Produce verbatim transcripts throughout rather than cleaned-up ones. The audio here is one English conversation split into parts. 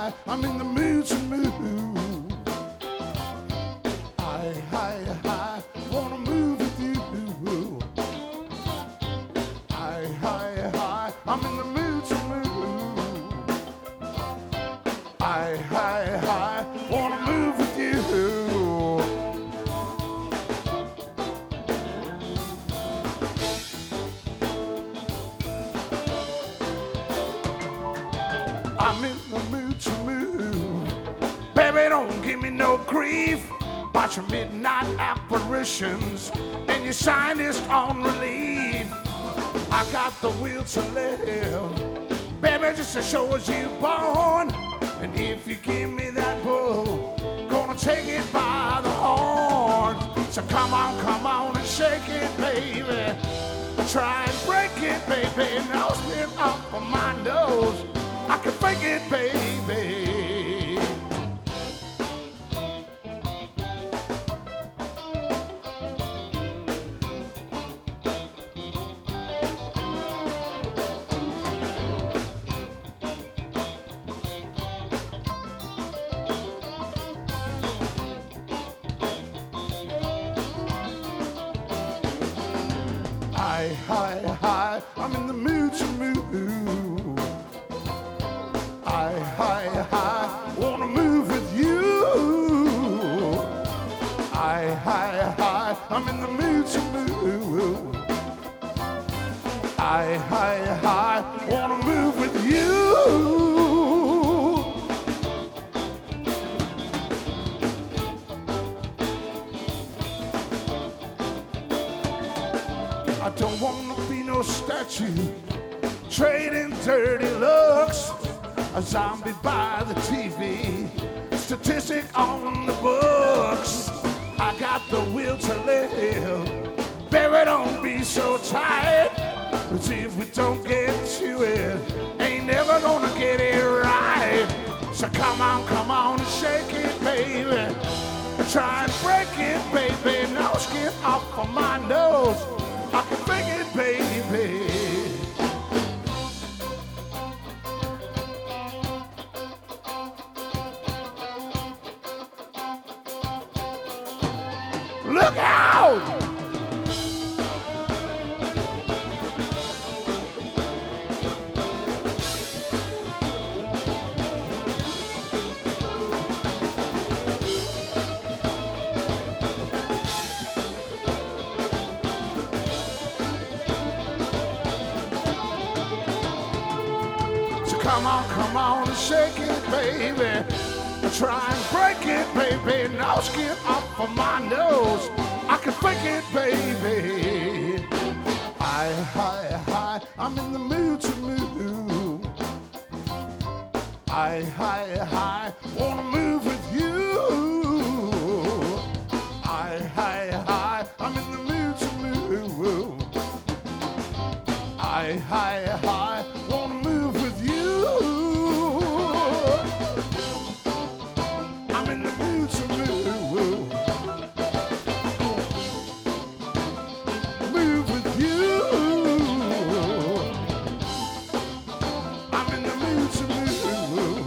high, I'm in the mood to move. I high, high, wanna move with you. I high, high, I'm in the mood to move. I high, high, wanna move with you. I'm in the mood to move. Baby, don't give me no grief about your midnight apparitions and your sinus on relief. I got the will to live, baby, just as sure as you born. And if you give me that bull, gonna take it by the horn. So come on, come on and shake it, baby. Try and break it, baby. Now spin up on my nose. I can fake it, baby. High, high, high, I'm in the mood to move. I high, high, wanna move with you. I high, high, I'm in the mood to move. I high, high, wanna move with you. I don't wanna be no statue, trading dirty looks, a zombie by the T V, statistic on the books. I got the will to live, baby, don't be so tight. Cause if we don't get to it, ain't never gonna get it right. So come on, come on and shake it, baby. Try and break it, baby. No skin off of my nose. I can fake it, baby. Look out! Come on, come on and shake it, baby. Try and break it, baby. No skin off of my nose. I can fake it, baby. High, high, high, I'm in the mood to move. High, high, high, wanna move with you. High, high, high, I'm in the mood to move. High, high, high, wanna move with you. I'm in the mood to move. Move with you. I'm in the mood to move.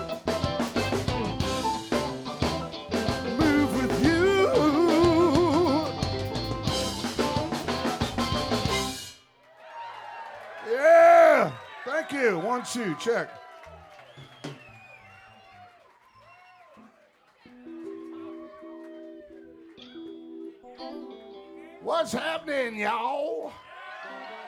Move with you. Yeah, thank you. One, two, check. What's happening, y'all?